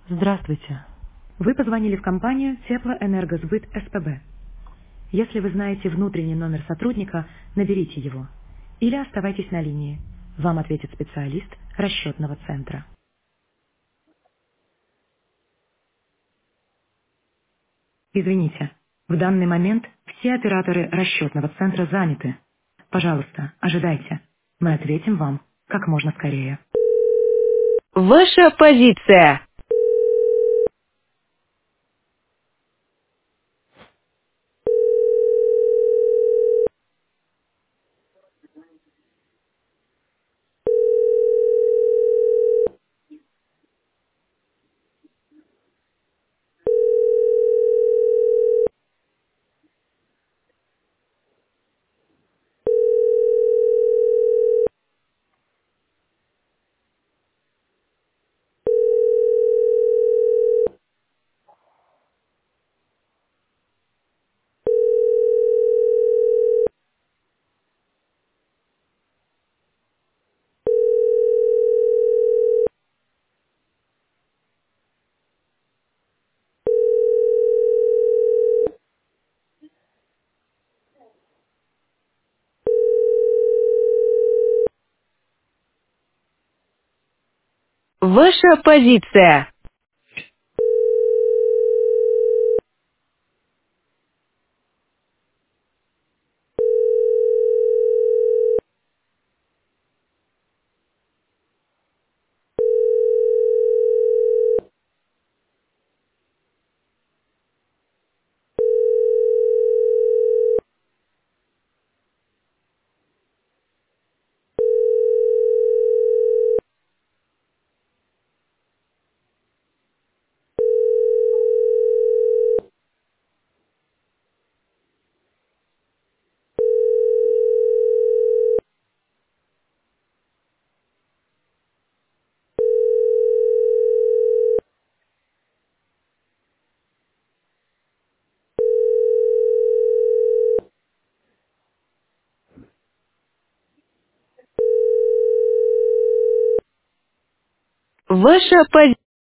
Здравствуйте. Вы позвонили в компанию Теплоэнергосбыт СПБ. Если вы знаете внутренний номер сотрудника, наберите его. Или оставайтесь на линии. Вам ответит специалист расчетного центра. Извините, в данный момент все операторы расчетного центра заняты. Пожалуйста, ожидайте. Мы ответим вам как можно скорее. Ваша позиция. Ваша позиция. Ваша позиция.